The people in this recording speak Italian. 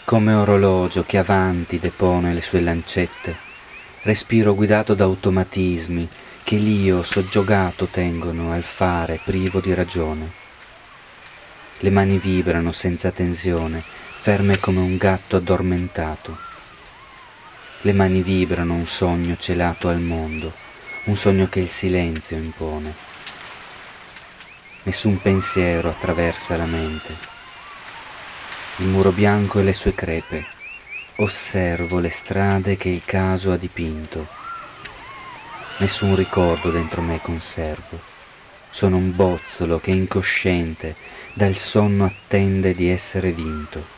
Come orologio che avanti depone le sue lancette, respiro guidato da automatismi che l'io soggiogato tengono al fare privo di ragione. Le mani vibrano senza tensione, ferme come un gatto addormentato. Le mani vibrano un sogno celato al mondo, un sogno che il silenzio impone. Nessun pensiero attraversa la mente. Il muro bianco e le sue crepe. Osservo le strade che il caso ha dipinto. Nessun ricordo dentro me conservo. Sono un bozzolo che incosciente dal sonno attende di essere vinto.